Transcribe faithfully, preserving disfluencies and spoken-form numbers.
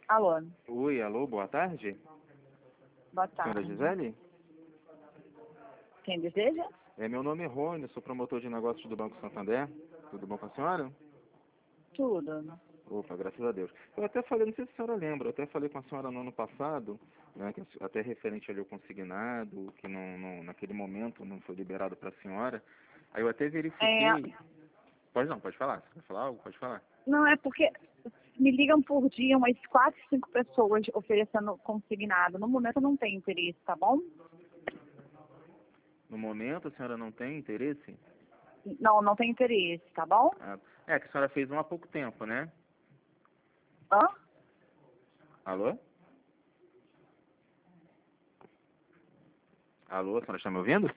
Alô, Oi, alô, boa tarde. boa Senhora tarde. Gisele? Quem deseja? É, meu nome é Rony, sou promotor de negócios do Banco Santander. Tudo bom com a senhora? Tudo. Opa, graças a Deus. Eu até falei, não sei se a senhora lembra, eu até falei com a senhora no ano passado, né, que até referente ali ao consignado, que não, não, naquele momento não foi liberado para a senhora. Aí eu até É, verifiquei. Pode não, pode falar. Você quer falar algo? Pode falar. não é porque me ligam por dia umas quatro, cinco pessoas oferecendo consignado. No momento eu não tenho interesse, tá bom? No momento a senhora não tem interesse? Não, não tenho interesse, tá bom? Ah, é, que a senhora fez um há pouco tempo, né? Hã? Alô? Alô, a senhora está me ouvindo?